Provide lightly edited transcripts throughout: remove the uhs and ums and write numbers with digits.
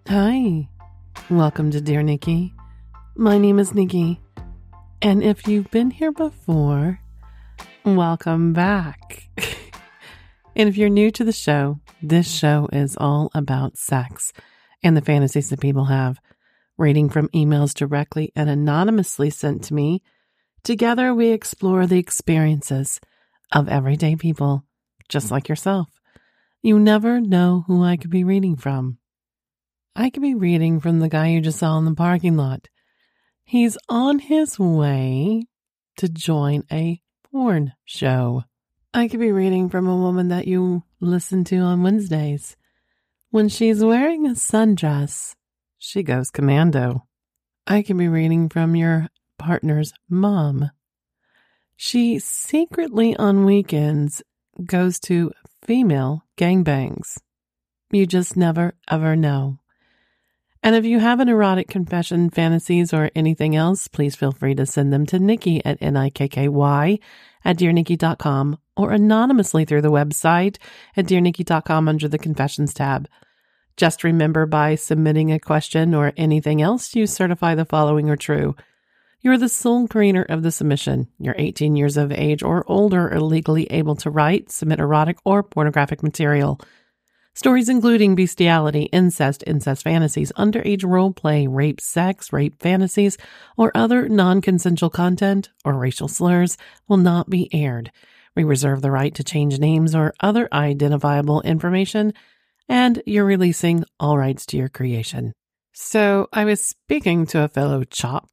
Hi, welcome to Dear Nikki. My name is Nikki, and if you've been here before, welcome back. And if you're new to the show, this show is all about sex and the fantasies that people have, reading from emails directly and anonymously sent to me. Together, we explore the experiences of everyday people, just like yourself. You never know who I could be reading from. I could be reading from the guy you just saw in the parking lot. He's on his way to join a porn show. I could be reading from a woman that you listen to on Wednesdays. When she's wearing a sundress, she goes commando. I could be reading from your partner's mom. She secretly on weekends goes to female gangbangs. You just never, ever know. And if you have an erotic confession, fantasies, or anything else, please feel free to send them to Nikki at Nikky at dearnikki.com or anonymously through the website at dearnikki.com under the confessions tab. Just remember, by submitting a question or anything else, you certify the following are true. You're the sole creator of the submission. You're 18 years of age or older or legally able to write, submit erotic or pornographic material. Stories including bestiality, incest fantasies, underage role play, rape, sex, rape fantasies, or other non-consensual content or racial slurs will not be aired. We reserve the right to change names or other identifiable information, and you're releasing all rights to your creation. So I was speaking to a fellow chap,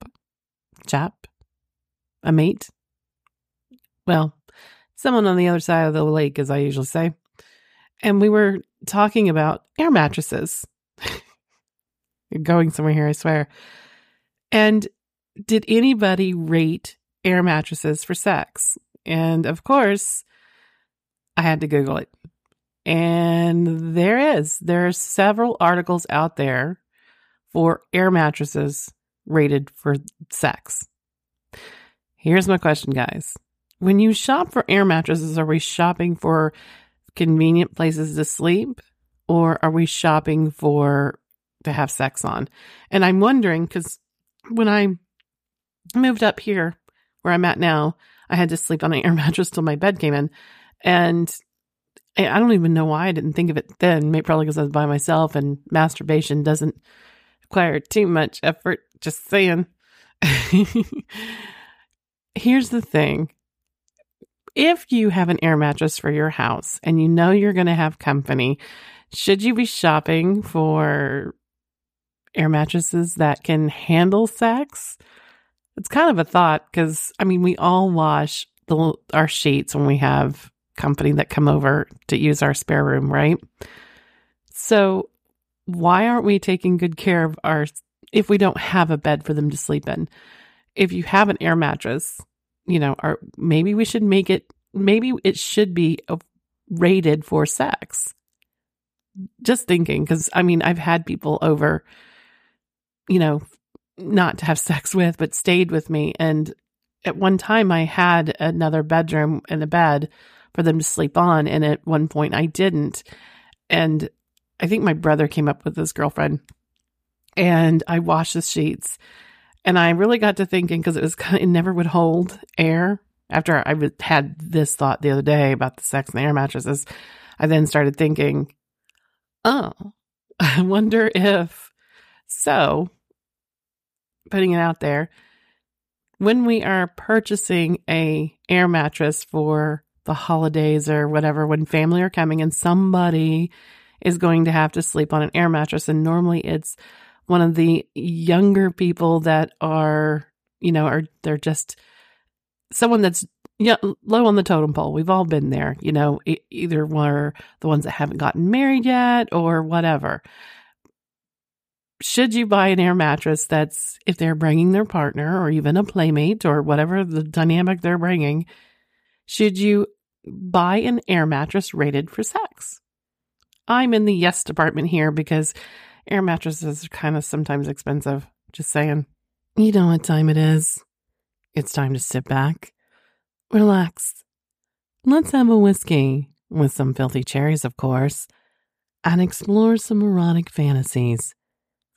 a mate. Well, someone on the other side of the lake, as I usually say. And we were talking about air mattresses. You're going somewhere here, I swear. And did anybody rate air mattresses for sex? And of course, I had to Google it. And there are several articles out there for air mattresses rated for sex. Here's my question, guys. When you shop for air mattresses, are we shopping for convenient places to sleep, or are we shopping to have sex on? And I'm wondering, because when I moved up here where I'm at now, I had to sleep on an air mattress till my bed came in. And I don't even know why I didn't think of it then. Maybe probably because I was by myself and masturbation doesn't require too much effort. Just saying. Here's the thing. If you have an air mattress for your house and you know you're going to have company, should you be shopping for air mattresses that can handle sex? It's kind of a thought because, we all wash our sheets when we have company that come over to use our spare room, right? So why aren't we taking good care of if we don't have a bed for them to sleep in? If you have an air mattress, maybe we should maybe it should be rated for sex. Just thinking, because I've had people over, not to have sex with, but stayed with me. And at one time I had another bedroom and a bed for them to sleep on. And at one point I didn't. And I think my brother came up with his girlfriend and I washed the sheets. And I really got to thinking, because it never would hold air. After I had this thought the other day about the sex and the air mattresses, I then started thinking, I wonder if, putting it out there, when we are purchasing a air mattress for the holidays or whatever, when family are coming and somebody is going to have to sleep on an air mattress, and normally it's one of the younger people that are, they're just someone that's low on the totem pole. We've all been there, either we're the ones that haven't gotten married yet or whatever. Should you buy an air mattress that's, if they're bringing their partner or even a playmate or whatever the dynamic they're bringing, should you buy an air mattress rated for sex? I'm in the yes department here because air mattresses are kind of sometimes expensive. Just saying. You know what time it is. It's time to sit back, relax. Let's have a whiskey, with some filthy cherries, of course, and explore some erotic fantasies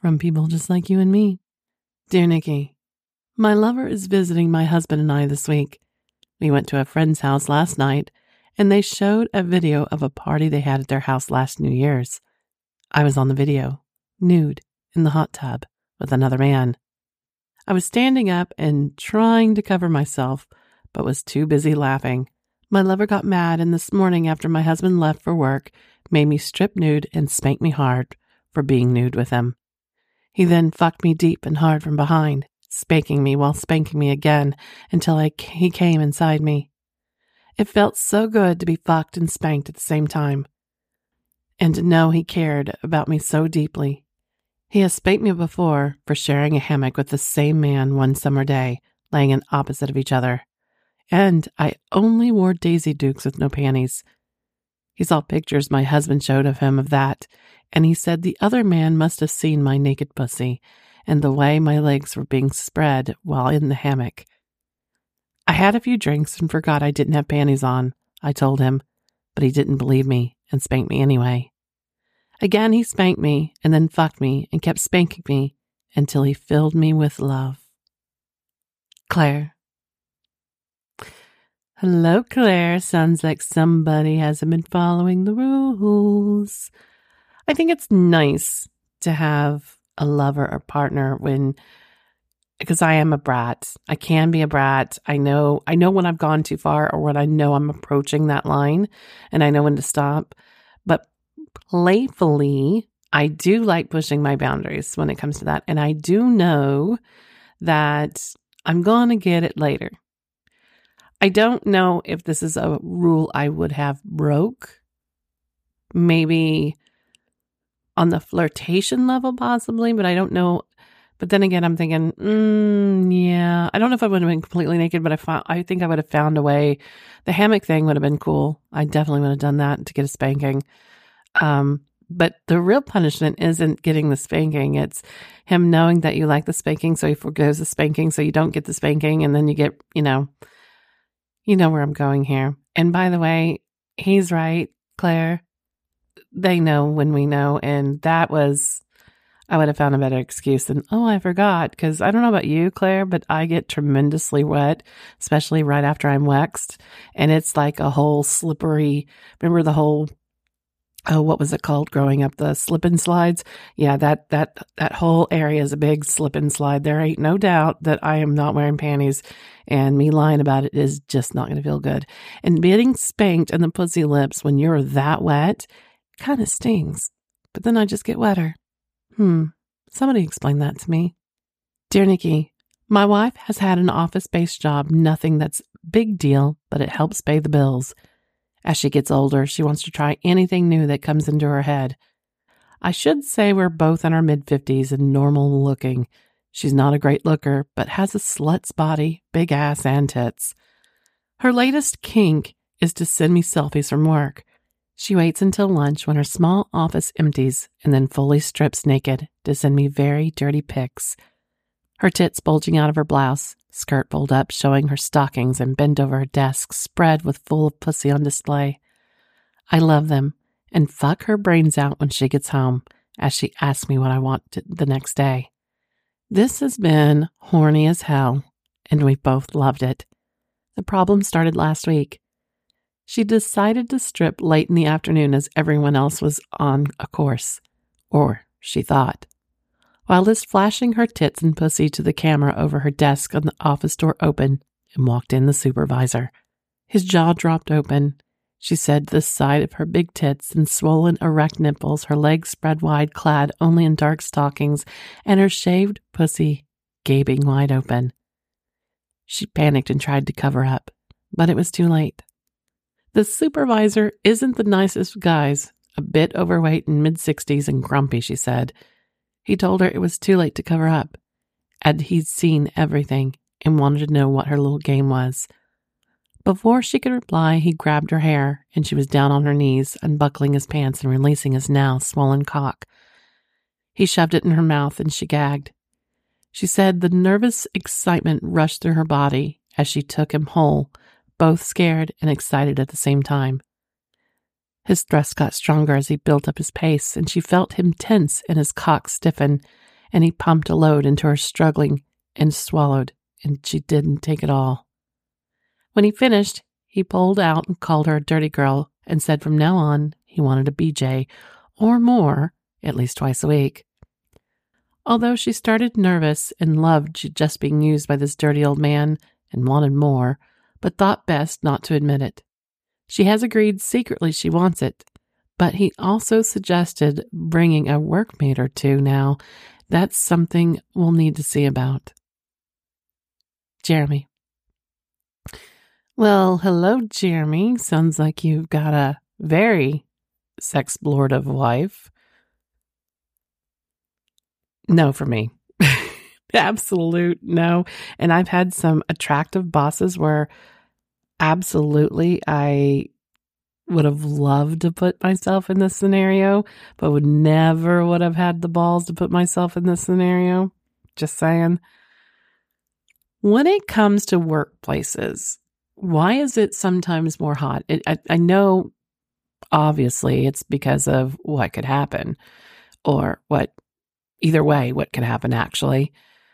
from people just like you and me. Dear Nikki, my lover is visiting my husband and I this week. We went to a friend's house last night, and they showed a video of a party they had at their house last New Year's. I was on the video, nude, in the hot tub, with another man. I was standing up and trying to cover myself, but was too busy laughing. My lover got mad, and this morning after my husband left for work, made me strip nude and spank me hard for being nude with him. He then fucked me deep and hard from behind, spanking me while spanking me again until he came inside me. It felt so good to be fucked and spanked at the same time, and to know he cared about me so deeply. He has spanked me before for sharing a hammock with the same man one summer day, laying in opposite of each other. And I only wore Daisy Dukes with no panties. He saw pictures my husband showed of him of that, and he said the other man must have seen my naked pussy and the way my legs were being spread while in the hammock. I had a few drinks and forgot I didn't have panties on, I told him, but he didn't believe me and spanked me anyway. Again, he spanked me and then fucked me and kept spanking me until he filled me with love. Claire. Hello, Claire. Sounds like somebody hasn't been following the rules. I think it's nice to have a lover or partner because I am a brat. I can be a brat. I know when I've gone too far or when I know I'm approaching that line and I know when to stop. But playfully, I do like pushing my boundaries when it comes to that. And I do know that I'm going to get it later. I don't know if this is a rule I would have broke. Maybe on the flirtation level, possibly, but I don't know. But then again, I'm thinking, yeah, I don't know if I would have been completely naked, but I think I would have found a way. The hammock thing would have been cool. I definitely would have done that to get a spanking. But the real punishment isn't getting the spanking. It's him knowing that you like the spanking, so he forgoes the spanking, so you don't get the spanking, and then you get, you know where I'm going here. And by the way, he's right, Claire. They know when we know, and I would have found a better excuse than, I forgot, because I don't know about you, Claire, but I get tremendously wet, especially right after I'm waxed, and it's like a whole slippery, remember the whole, what was it called growing up, the slip and slides? Yeah, that whole area is a big slip and slide. There ain't no doubt that I am not wearing panties, and me lying about it is just not going to feel good. And getting spanked in the pussy lips when you're that wet kind of stings, but then I just get wetter. Somebody explain that to me. Dear Nikki, my wife has had an office-based job, nothing that's big deal, but it helps pay the bills. As she gets older, she wants to try anything new that comes into her head. I should say we're both in our mid-50s and normal looking. She's not a great looker, but has a slut's body, big ass, and tits. Her latest kink is to send me selfies from work. She waits until lunch when her small office empties and then fully strips naked to send me very dirty pics. Her tits bulging out of her blouse, skirt pulled up showing her stockings, and bent over her desk spread with full of pussy on display. I love them and fuck her brains out when she gets home as she asks me what I want the next day. This has been horny as hell, and we both loved it. The problem started last week. She decided to strip late in the afternoon as everyone else was on a course, or she thought. While just flashing her tits and pussy to the camera over her desk on the office door open, and walked in the supervisor. His jaw dropped open. She said the sight of her big tits and swollen erect nipples, her legs spread wide, clad only in dark stockings, and her shaved pussy gaping wide open. She panicked and tried to cover up, but it was too late. The supervisor isn't the nicest of guys, a bit overweight in mid-60s and grumpy, she said. He told her it was too late to cover up, and he'd seen everything and wanted to know what her little game was. Before she could reply, he grabbed her hair, and she was down on her knees, unbuckling his pants and releasing his now swollen cock. He shoved it in her mouth, and she gagged. She said the nervous excitement rushed through her body as she took him whole, both scared and excited at the same time. His thrust got stronger as he built up his pace, and she felt him tense and his cock stiffen and he pumped a load into her struggling and swallowed, and she didn't take it all. When he finished, he pulled out and called her a dirty girl and said from now on he wanted a BJ or more, at least twice a week. Although she started nervous and loved just being used by this dirty old man and wanted more, but thought best not to admit it. She has agreed secretly she wants it, but he also suggested bringing a workmate or two now. That's something we'll need to see about. Jeremy. Well, hello, Jeremy. Sounds like you've got a very sex-explorative wife. No for me. Absolute no. And I've had some attractive bosses where absolutely I would have loved to put myself in this scenario, but would have had the balls to put myself in this scenario. Just saying. When it comes to workplaces, why is it sometimes more hot? I know, obviously, it's because of what could happen, or either way, what could happen actually.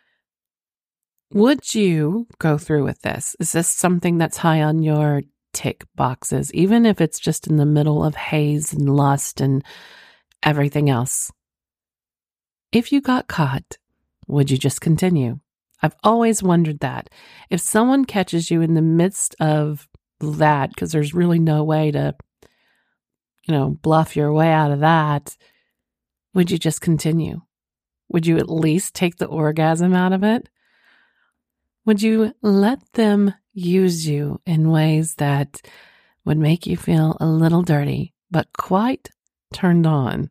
Would you go through with this? Is this something that's high on your tick boxes, even if it's just in the middle of haze and lust and everything else? If you got caught, would you just continue? I've always wondered that. If someone catches you in the midst of that, because there's really no way to, bluff your way out of that, would you just continue? Would you at least take the orgasm out of it? Would you let them use you in ways that would make you feel a little dirty, but quite turned on?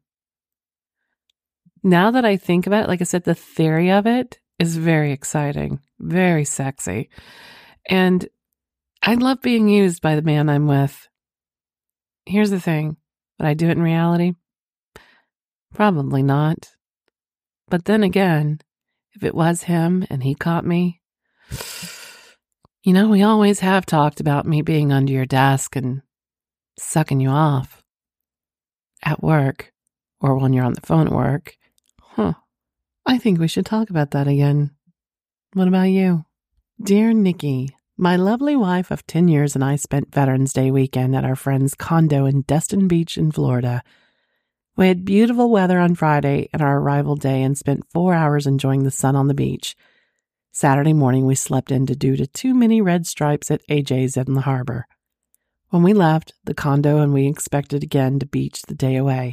Now that I think about it, like I said, the theory of it is very exciting, very sexy. And I love being used by the man I'm with. Here's the thing. Would I do it in reality? Probably not. But then again, if it was him and he caught me, we always have talked about me being under your desk and sucking you off at work or when you're on the phone at work. I think we should talk about that again. What about you? Dear Nikki, my lovely wife of 10 years and I spent Veterans Day weekend at our friend's condo in Destin Beach in Florida. We had beautiful weather on Friday and our arrival day and spent 4 hours enjoying the sun on the beach. Saturday morning, we slept in due to too many red stripes at AJ's in the harbor. When we left the condo and we expected again to beach the day away.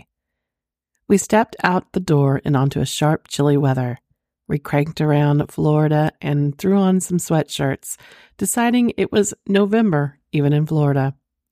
We stepped out the door and onto a sharp, chilly weather. We cranked around Florida and threw on some sweatshirts, deciding it was November, even in Florida.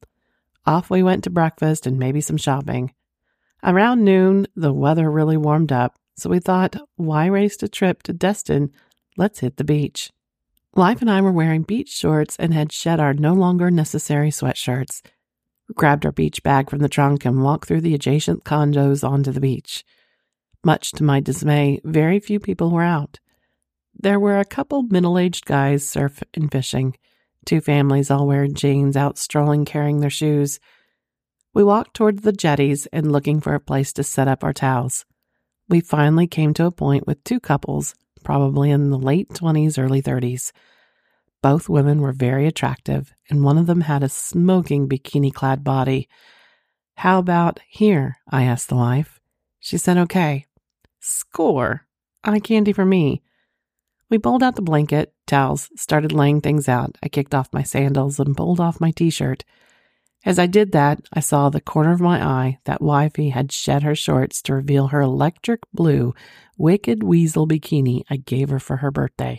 Off we went to breakfast and maybe some shopping. Around noon, the weather really warmed up, so we thought, why waste a trip to Destin? Let's hit the beach. Wife and I were wearing beach shorts and had shed our no longer necessary sweatshirts. We grabbed our beach bag from the trunk and walked through the adjacent condos onto the beach. Much to my dismay, very few people were out. There were a couple middle-aged guys surfing and fishing. 2 families all wearing jeans, out strolling carrying their shoes. We walked towards the jetties and looking for a place to set up our towels. We finally came to a point with 2 couples, probably in the late 20s, early 30s. Both women were very attractive, and one of them had a smoking bikini-clad body. How about here? I asked the wife. She said, okay. Score. Eye candy for me. We pulled out the blanket, towels, started laying things out. I kicked off my sandals and pulled off my t-shirt. As I did that, I saw the corner of my eye that wifey had shed her shorts to reveal her electric blue, wicked weasel bikini I gave her for her birthday.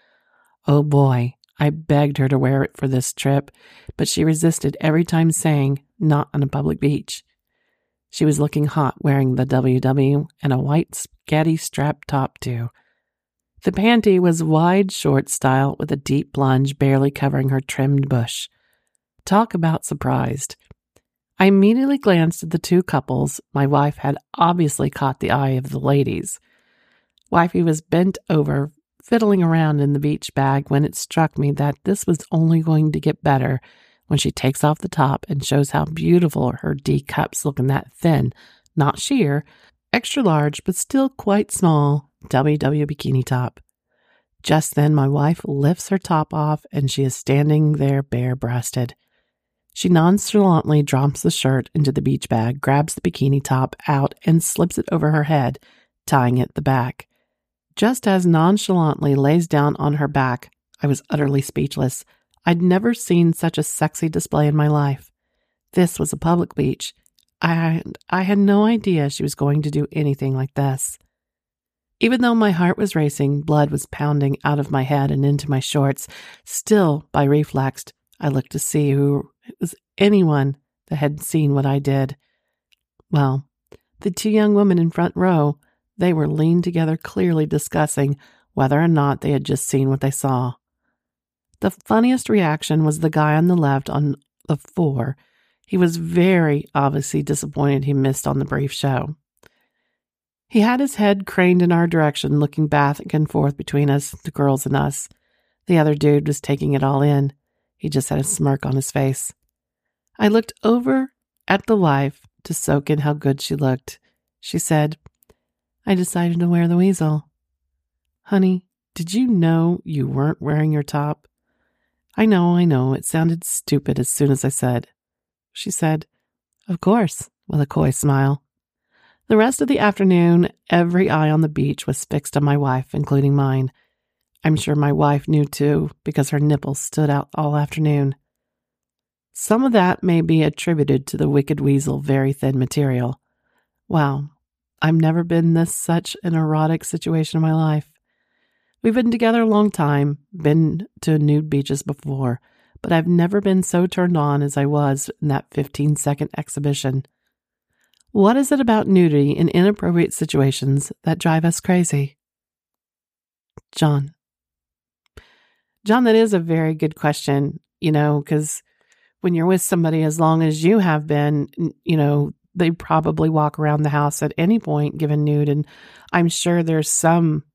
Oh boy, I begged her to wear it for this trip, but she resisted every time saying, not on a public beach. She was looking hot wearing the WW and a white spaghetti strap top too. The panty was wide short style with a deep plunge barely covering her trimmed bush. Talk about surprised. I immediately glanced at the 2 couples. My wife had obviously caught the eye of the ladies. Wifey was bent over, fiddling around in the beach bag when it struck me that this was only going to get better when she takes off the top and shows how beautiful her D cups look in that thin, not sheer, extra large but still quite small WW bikini top. Just then, my wife lifts her top off and she is standing there bare-breasted. She nonchalantly drops the shirt into the beach bag, grabs the bikini top out, and slips it over her head, tying it at the back. Just as nonchalantly lays down on her back, I was utterly speechless. I'd never seen such a sexy display in my life. This was a public beach. I had no idea she was going to do anything like this. Even though my heart was racing, blood was pounding out of my head and into my shorts, still, by reflex, I looked to see who it was anyone that had seen what I did. Well, the two young women in front row, they were leaned together clearly discussing whether or not they had just seen what they saw. The funniest reaction was the guy on the left on the floor. He was very obviously disappointed he missed on the brief show. He had his head craned in our direction, looking back and forth between us, the girls and us. The other dude was taking it all in. He just had a smirk on his face. I looked over at the wife to soak in how good she looked. She said, "I decided to wear the weasel." "Honey, did you know you weren't wearing your top?" I know. It sounded stupid as soon as I said. She said, "Of course," with a coy smile. The rest of the afternoon, every eye on the beach was fixed on my wife, including mine. I'm sure my wife knew too, because her nipples stood out all afternoon. Some of that may be attributed to the wicked weasel very thin material. Wow, I've never been in such an erotic situation in my life. We've been together a long time, been to nude beaches before, but I've never been so turned on as I was in that 15-second exhibition. What is it about nudity in inappropriate situations that drive us crazy? John, that is a very good question, because when you're with somebody as long as you have been, they probably walk around the house at any point given nude, and I'm sure there's some,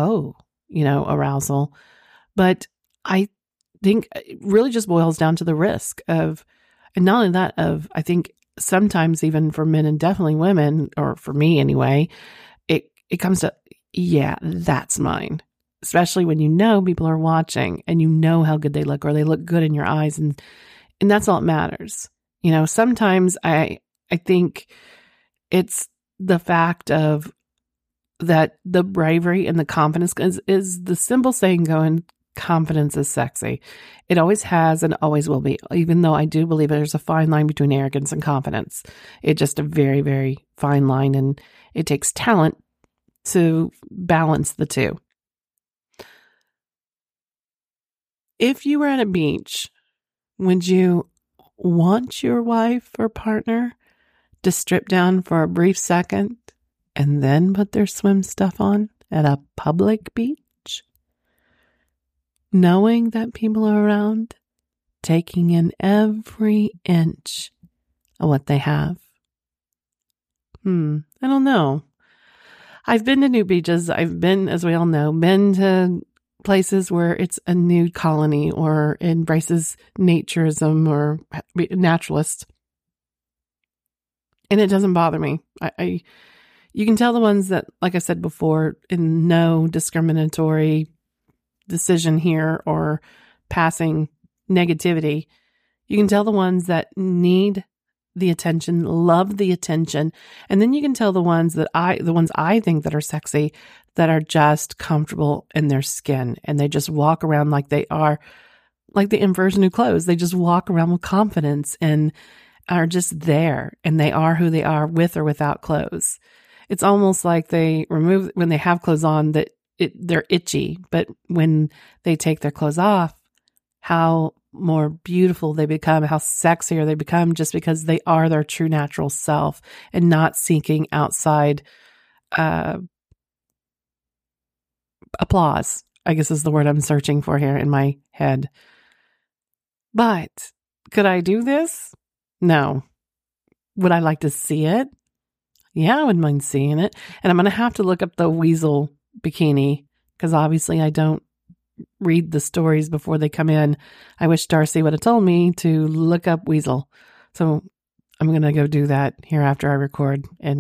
arousal. But I think it really just boils down to the risk of, and not only that, I think sometimes even for men and definitely women, or for me anyway, it comes to, yeah, that's mine. Especially when people are watching and how good they look, or they look good in your eyes, and that's all that matters. Sometimes I think it's the fact of that the bravery and the confidence is the simple saying going, confidence is sexy. It always has and always will be, even though I do believe there's a fine line between arrogance and confidence. It's just a very, very fine line, and it takes talent to balance the two. If you were at a beach, would you want your wife or partner to strip down for a brief second and then put their swim stuff on at a public beach? Knowing that people are around, taking in every inch of what they have. I don't know. I've been to nude beaches. I've been, as we all know, to places where it's a nude colony or embraces naturism or naturalist. And it doesn't bother me. You can tell the ones that, like I said before, in no discriminatory decision here or passing negativity, you can tell the ones that need the attention, love the attention. And then you can tell the ones I think that are sexy, that are just comfortable in their skin, and they just walk around like they are, like the inversion of clothes. They just walk around with confidence and are just there, and they are who they are with or without clothes. It's almost like they remove, when they have clothes on, that they're itchy, but when they take their clothes off, how more beautiful they become, how sexier they become, just because they are their true natural self and not seeking outside applause, I guess is the word I'm searching for here in my head. But could I do this? No. Would I like to see it? Yeah, I wouldn't mind seeing it. And I'm going to have to look up the weasel bikini, because obviously I don't read the stories before they come in. I wish Darcy would have told me to look up weasel. So I'm going to go do that here after I record and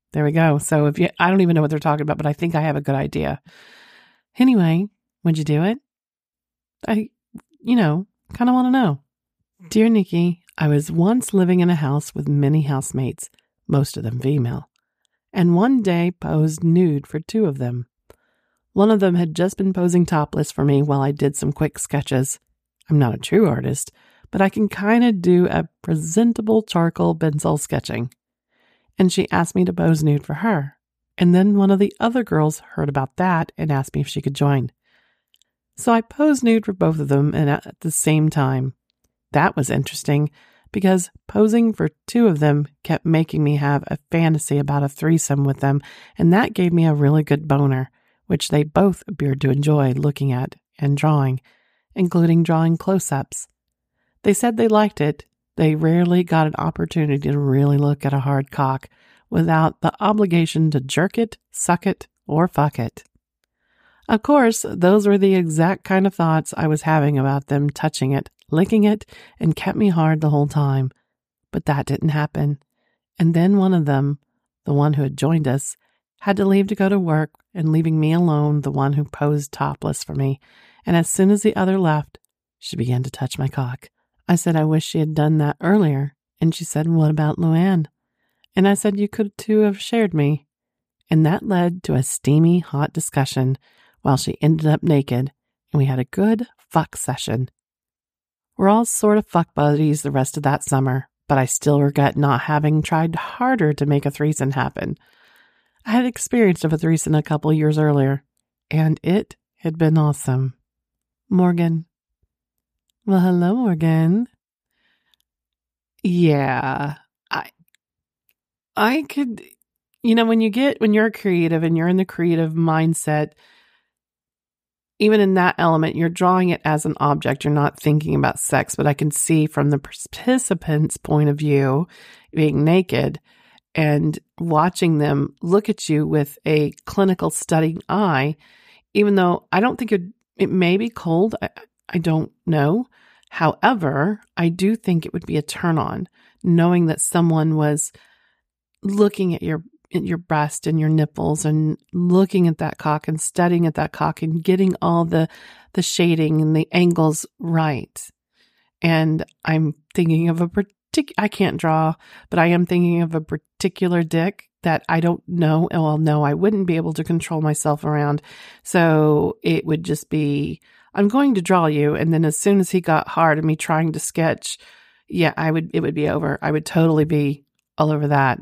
There we go. So I don't even know what they're talking about, but I think I have a good idea. Anyway, would you do it? I kind of want to know. Dear Nikki, I was once living in a house with many housemates, most of them female, and one day posed nude for 2 of them. One of them had just been posing topless for me while I did some quick sketches. I'm not a true artist, but I can kind of do a presentable charcoal pencil sketching. And she asked me to pose nude for her. And then one of the other girls heard about that and asked me if she could join. So I posed nude for both of them and at the same time. That was interesting because posing for 2 of them kept making me have a fantasy about a threesome with them, and that gave me a really good boner, which they both appeared to enjoy looking at and drawing, including drawing close-ups. They said they liked it. They rarely got an opportunity to really look at a hard cock without the obligation to jerk it, suck it, or fuck it. Of course, those were the exact kind of thoughts I was having about them touching it, licking it, and kept me hard the whole time. But that didn't happen. And then one of them, the one who had joined us, had to leave to go to work, and leaving me alone, the one who posed topless for me. And as soon as the other left, she began to touch my cock. I said I wish she had done that earlier. And she said, what about Luann? And I said you could too have shared me. And that led to a steamy, hot discussion while she ended up naked, and we had a good fuck session. We're all sort of fuck buddies the rest of that summer, but I still regret not having tried harder to make a threesome happen. I had experienced a threesome a couple years earlier, and it had been awesome. Morgan. Well, hello, Morgan. Yeah, I could, when you're creative and you're in the creative mindset, even in that element, you're drawing it as an object. You're not thinking about sex, but I can see from the participant's point of view, being naked and watching them look at you with a clinical studying eye, even though I don't think it may be cold. I don't know. However, I do think it would be a turn on knowing that someone was looking at your breast and your nipples and looking at that cock and studying at that cock and getting all the shading and the angles right. And I'm thinking of I can't draw, but I am thinking of a particular dick that I don't know. Well, no, I wouldn't be able to control myself around. So it would just be, I'm going to draw you. And then as soon as he got hard and me trying to sketch, it would be over. I would totally be all over that.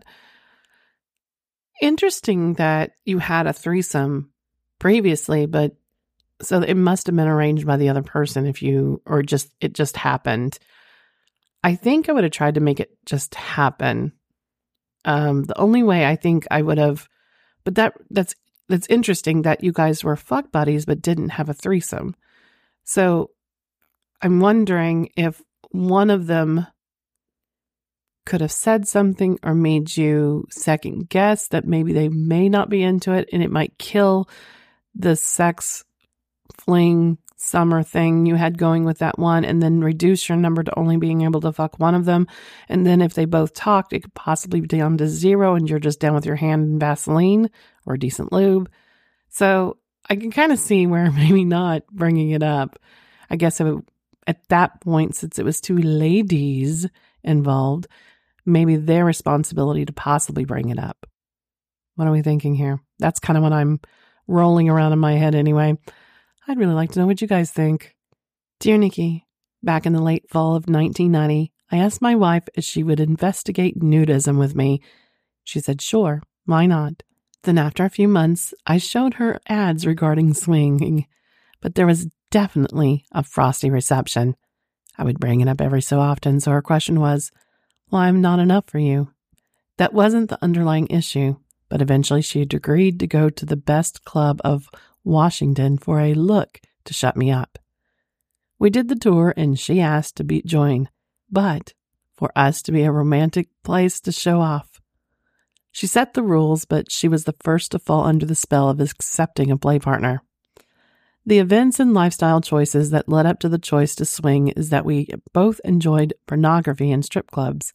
Interesting that you had a threesome previously, but so it must have been arranged by the other person it just happened. I think I would have tried to make it just happen. The only way I think I would have, but that's interesting that you guys were fuck buddies but didn't have a threesome. So I'm wondering if one of them could have said something or made you second guess that maybe they may not be into it and it might kill the sex fling summer thing you had going with that one, and then reduce your number to only being able to fuck one of them. And then if they both talked, it could possibly be down to 0 and you're just down with your hand in Vaseline or decent lube. So I can kind of see where maybe not bringing it up. I guess at that point, since it was 2 ladies involved, maybe their responsibility to possibly bring it up. What are we thinking here? That's kind of what I'm rolling around in my head anyway. I'd really like to know what you guys think. Dear Nikki, back in the late fall of 1990, I asked my wife if she would investigate nudism with me. She said, sure, why not? Then after a few months, I showed her ads regarding swinging, but there was definitely a frosty reception. I would bring it up every so often, so her question was, well, I'm not enough for you. That wasn't the underlying issue, but eventually she had agreed to go to the best club of Washington for a look to shut me up. We did the tour and she asked to join, but for us to be a romantic place to show off. She set the rules, but she was the first to fall under the spell of accepting a play partner. The events and lifestyle choices that led up to the choice to swing is that we both enjoyed pornography and strip clubs.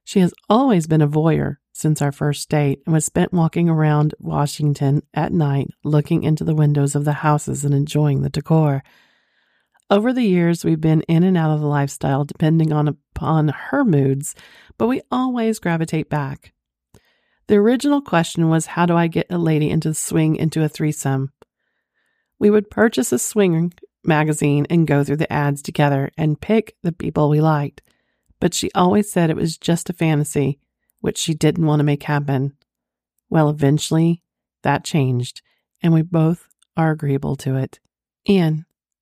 She has always been a voyeur since our first date and was spent walking around Washington at night, looking into the windows of the houses and enjoying the decor. Over the years, we've been in and out of the lifestyle depending upon her moods, but we always gravitate back. The original question was, how do I get a lady into the swing into a threesome? We would purchase a swing magazine and go through the ads together and pick the people we liked. But she always said it was just a fantasy, which she didn't want to make happen. Well, eventually that changed, and we both are agreeable to it. Ian,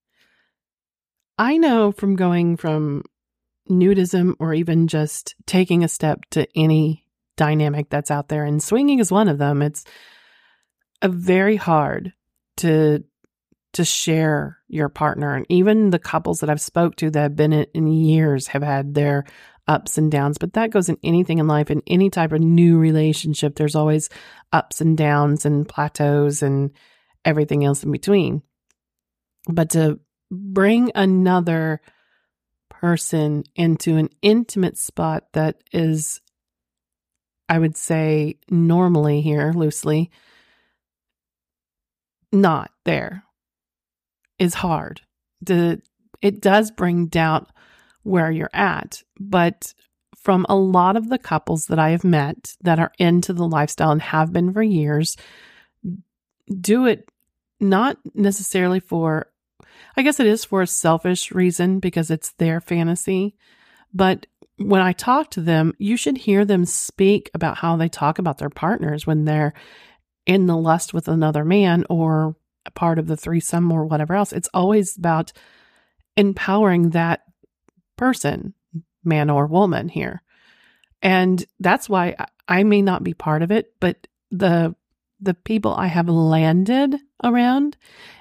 I know from going from nudism or even just taking a step to any dynamic that's out there, and swinging is one of them. It's a very hard to share your partner, and even the couples that I've spoke to that have been in years have had their ups and downs, but that goes in anything in life. In any type of new relationship, there's always ups and downs and plateaus and everything else in between. But to bring another person into an intimate spot that is, I would say normally here, loosely, not there, is hard. It does bring doubt where you're at, but from a lot of the couples that I have met that are into the lifestyle and have been for years, do it not necessarily for, I guess it is for a selfish reason because it's their fantasy, but when I talk to them, you should hear them speak about how they talk about their partners when they're in the lust with another man or a part of the threesome or whatever else. It's always about empowering that person, man or woman here. And that's why I may not be part of it, but the people I have landed around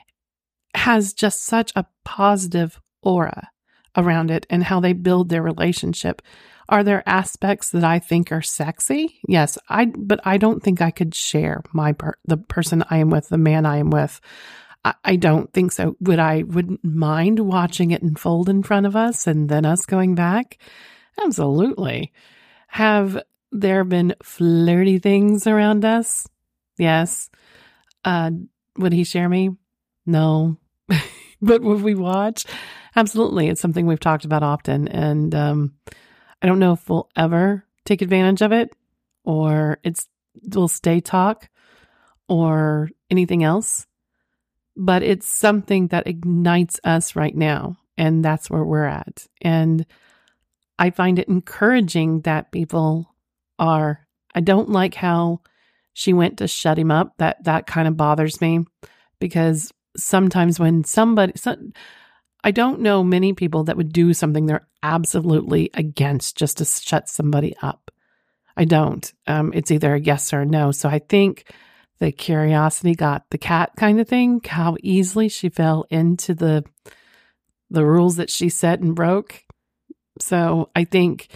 has just such a positive aura around it and how they build their relationship. Are there aspects that I think are sexy? Yes, but I don't think I could share the person I am with, the man I am with. I don't think so. Wouldn't mind watching it unfold in front of us and then us going back? Absolutely. Have there been flirty things around us? Yes. Would he share me? No. But would we watch? Absolutely. It's something we've talked about often. And I don't know if we'll ever take advantage of it or we'll stay talk or anything else. But it's something that ignites us right now. And that's where we're at. And I find it encouraging that people are. I don't like how she went to shut him up. That kind of bothers me because sometimes when I don't know many people that would do something they're absolutely against just to shut somebody up. I don't. It's either a yes or a no. So I think the curiosity got the cat kind of thing, how easily she fell into the rules that she set and broke. So I think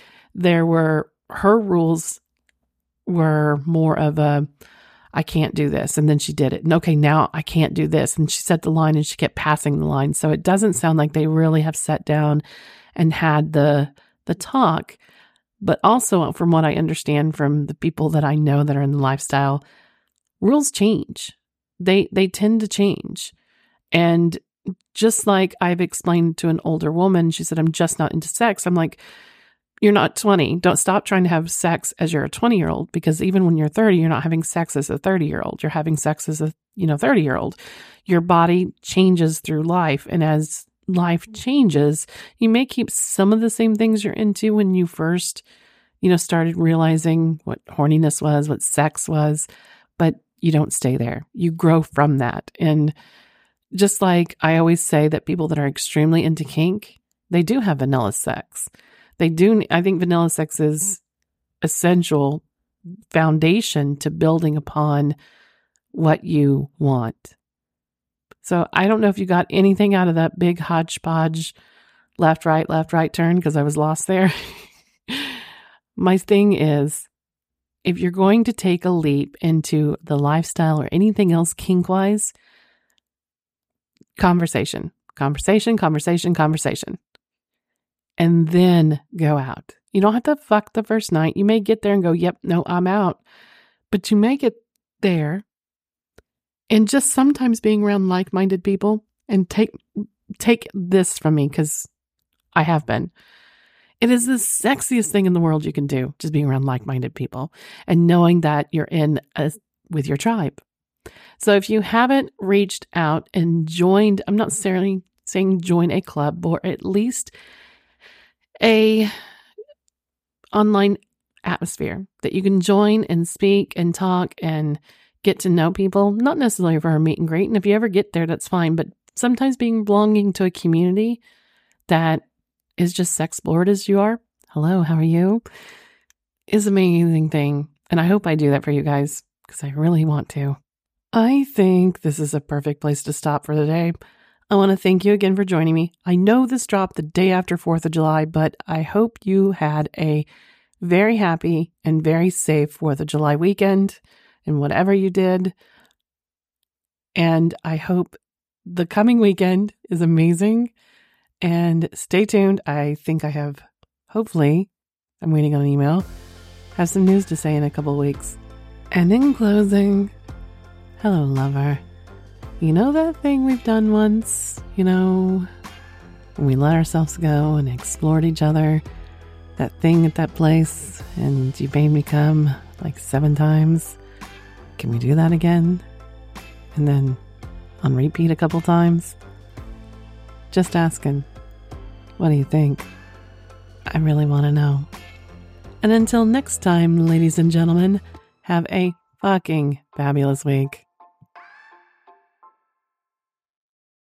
her rules were more of I can't do this. And then she did it. And okay, now I can't do this. And she set the line and she kept passing the line. So it doesn't sound like they really have sat down and had the talk. But also from what I understand from the people that I know that are in the lifestyle, rules change. They tend to change. And just like I've explained to an older woman, she said, I'm just not into sex. I'm like, you're not 20. Don't stop trying to have sex as you're a 20-year-old, because even when you're 30, you're not having sex as a 30-year-old. You're having sex as a 30-year-old. Your body changes through life. And as life changes, you may keep some of the same things you're into when you first, started realizing what horniness was, what sex was, but you don't stay there. You grow from that. And just like I always say that people that are extremely into kink, they do have vanilla sex. They do. I think vanilla sex is essential foundation to building upon what you want. So I don't know if you got anything out of that big hodgepodge left, right turn, because I was lost there. My thing is, if you're going to take a leap into the lifestyle or anything else kink-wise, conversation. and then go out. You don't have to fuck the first night. You may get there and go, yep, no, I'm out. But you may get there and just sometimes being around like-minded people, and take this from me because I have been. It is the sexiest thing in the world you can do, just being around like-minded people and knowing that you're with your tribe. So if you haven't reached out and joined, I'm not necessarily saying join a club, or at least a online atmosphere that you can join and speak and talk and get to know people, not necessarily for a meet and greet. And if you ever get there, that's fine. But sometimes belonging to a community that is just sexplored as you are, hello, how are you, is an amazing thing. And I hope I do that for you guys because I really want to. I think this is a perfect place to stop for the day. I want to thank you again for joining me. I know this dropped the day after 4th of July, but I hope you had a very happy and very safe 4th of July weekend and whatever you did. And I hope the coming weekend is amazing. And stay tuned. I think I have, hopefully, I'm waiting on an email, have some news to say in a couple of weeks. And in closing, hello, lover. You know that thing we've done once, when we let ourselves go and explored each other, that thing at that place, and you made me come like 7 times. Can we do that again? And then on repeat a couple times? Just asking. What do you think? I really want to know. And until next time, ladies and gentlemen, have a fucking fabulous week.